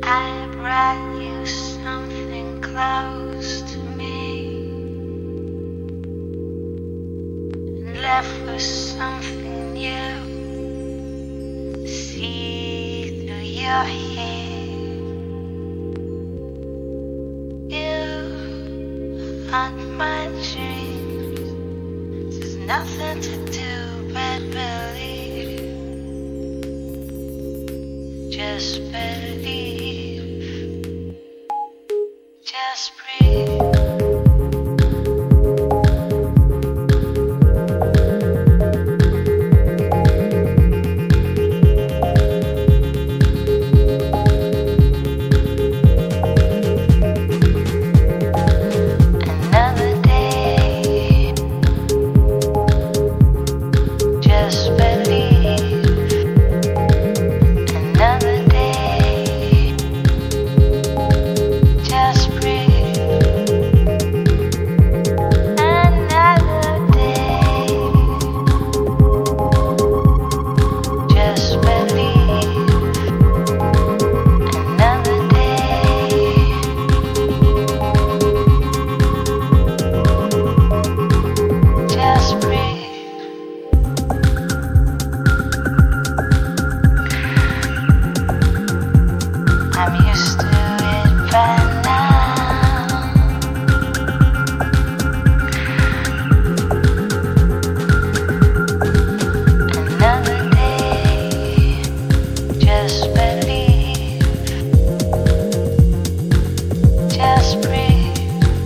I brought you something close to me and left with something new. See through your hair, you haunt my dreams. There's nothing to do but believe. Just believe. Just breathe. I'm used to it by now. Another day, just believe. Just breathe.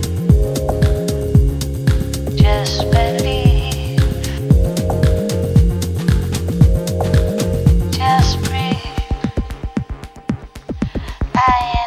Just believe. Just breathe. I